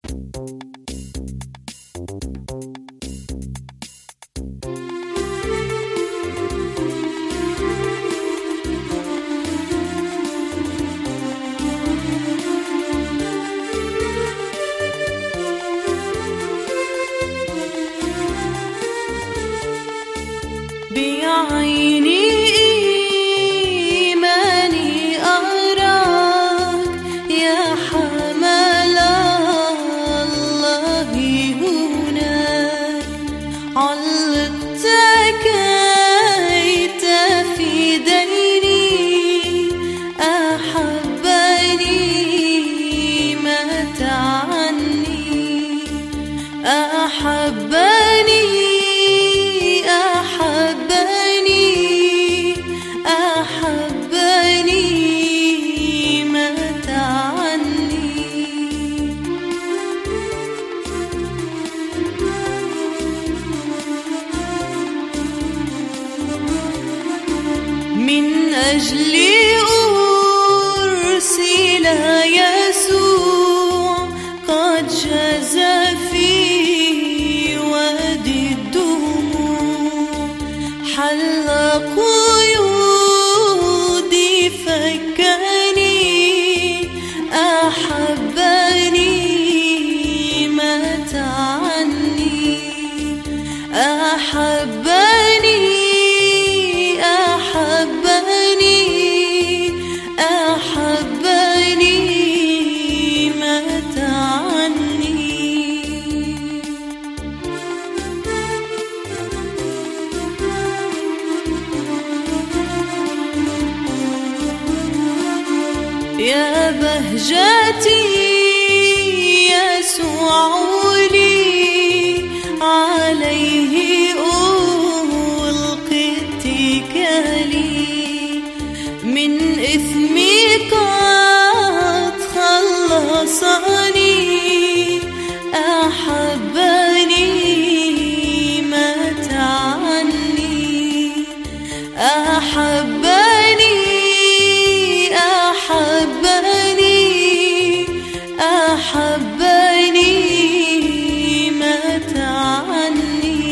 بعيني إيماني أراك يا حمل الله هناك، علقت كي تفديني، أحبني مات عني، أحبني مات عني. من أجلي أرسل يسوع، قد جاز في وادي الدموع، حل قيودي فكني، أحبني مات عني، أحبني مات عني. يا بهجتي يسوع لي، عليه ألقي اتكالي، من إثمي قد خلصني، أحبني مات عني، أحبني مات عني.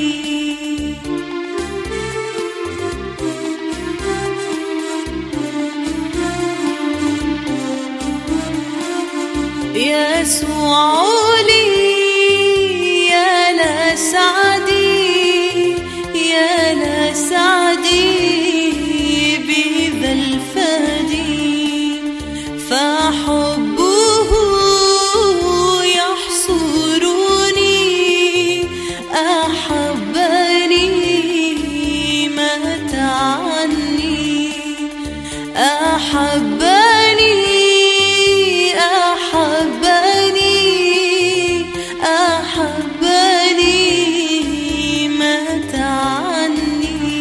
يسوع لي يا لسعدي، يا لسعدي بذا الفدي، فحبه يحصرني، أحبني مات عني، أحبني مات عني.